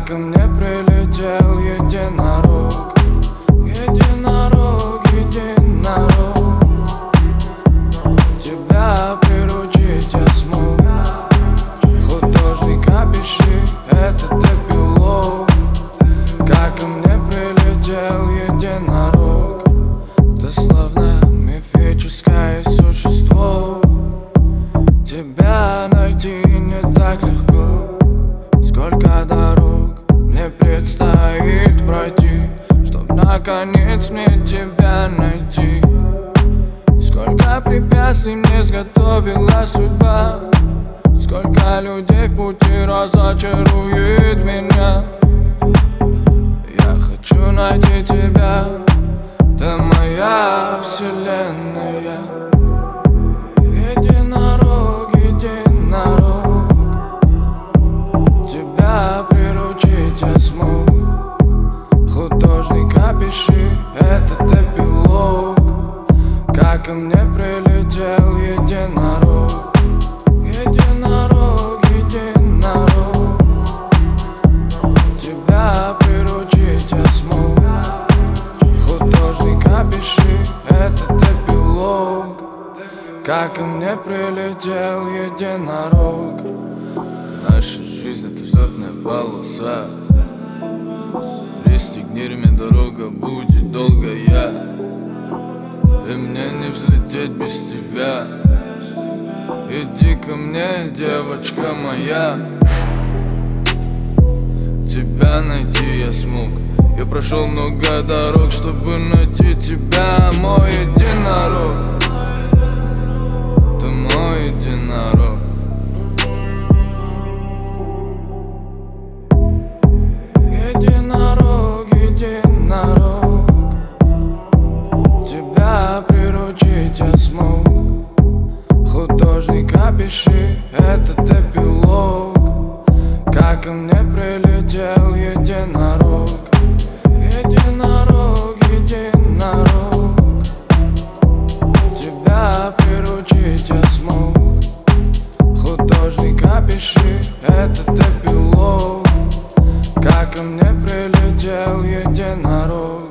как ко мне прилетел единорог. Единорог, единорог. Тебя приручить я смог. Художника пиши, этот эпилог. Как ко мне прилетел единорог. Ты словно мифическое существо. Тебя найти не так легко. Сколько дорог мне предстоит пройти, чтоб наконец мне тебя найти. Сколько препятствий мне изготовила судьба. Сколько людей в пути разочарует меня. Я хочу найти тебя, ты моя вселенная. Единорог, единорог. Тебя приручить я смог. Художника пиши, этот эпилог. Как ко мне прилетел единорог. Единорог, единорог. Тебя приручить я смог. Художника пиши, этот эпилог. Как ко мне прилетел единорог. Наша жизнь — это взлетная полоса. Пристегни ремень, дорога будет долгая. И мне не взлететь без тебя. Иди ко мне, девочка моя. Тебя найти я смог. Я прошел много дорог, чтобы найти тебя, мой единорог. Ты мой единорог. Единорог, единорог. Тебя приручить я смог. Художника пиши, этот эпилог. Как ко мне прилетел единорог. Единорог, единорог. Тебя приручить я смог. Художника пиши, этот эпилог. Как ко мне прилетел единорог.